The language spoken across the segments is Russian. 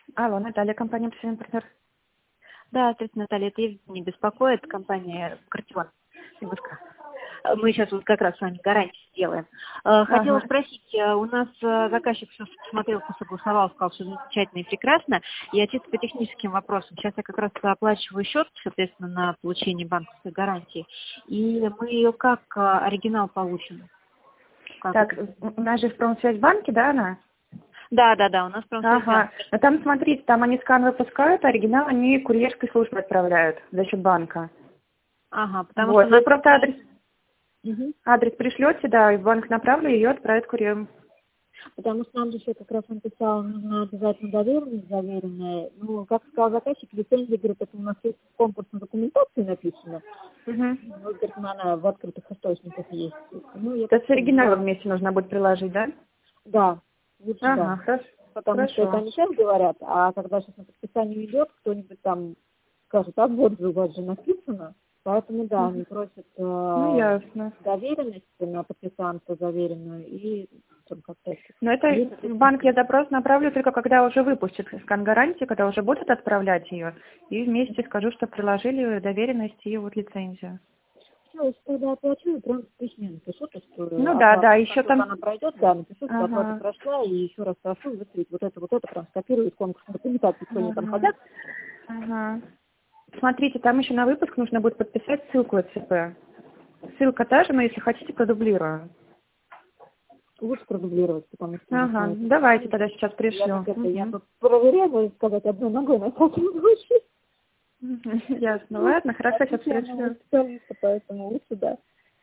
Алло, Наталья, компания «Профессиональный партнер». Да, здравствуйте, Наталья, это Евгений беспокоит, компания «Картион». Мы сейчас вот как раз с вами гарантии делаем. Хотела Ага. спросить, у нас заказчик все посмотрел, все согласовал, сказал, что замечательно и прекрасно. Я чисто по техническим вопросам. Сейчас я как раз оплачиваю счет, соответственно, на получение банковской гарантии. И мы ее как оригинал получим? Как Так, это? у нас же в Промсвязьбанке, да, она? Да, у нас просто Ага. Но там, смотрите, там они скан выпускают, а оригинал они курьерской службой отправляют за счет банка. Ага, потому Вот, что у вы нас... просто адрес, Мгм. адрес пришлете, да, и в банк направлю, ее отправят курьером. Потому что нам же еще как раз написала, нужно обязательно доверенность заверенная. Ну, как сказал заказчик, лицензия, говорит, это у нас есть в конкурсной документации написано. Угу. Ну, говорит, она в открытых источниках есть. Ну, я То с как бы, оригиналом вместе нужно будет приложить, да? да, лучше Ага, да. хорошо. Потому что это Хорошо. они сейчас говорят, а когда сейчас на подписание идет, кто-нибудь там скажет, а вот же у вас же написано. Поэтому, да, они просят Ну, ясно. доверенность на подписанство заверенную и там как-то... Но это И, в банк я запрос направлю только когда уже выпустят скан гарантии, когда уже будут отправлять ее. И вместе скажу, что приложили доверенность и вот лицензию. Все, если тогда оплачу, прям в письме напишу, то, что Ну да, оплата, да, как еще только там... она пройдет, да, напишу, что оплата Ага, прошла, и еще раз прошу выставить вот это, прям скопировать конкурсную документацию, что они там ага, хотят. ага. Смотрите, там еще на выпуск нужно будет подписать ссылку от ЦП. Ссылка та же, но если хотите, продублирую. Лучше продублировать, потому что у нас на Ага, это давайте писали. тогда сейчас Я пришлю. как это, я Угу. тут проверяю, и сказать, одной ногой на всякий случай. Ясно, ладно, хорошо, сейчас Официального пришлю. специалиста, поэтому лучше, да.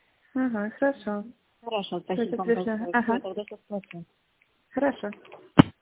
Ага, хорошо. Хорошо, Всё, спасибо сейчас вам пришлю. большое. Все, Ага, тогда сейчас спросим. хорошо.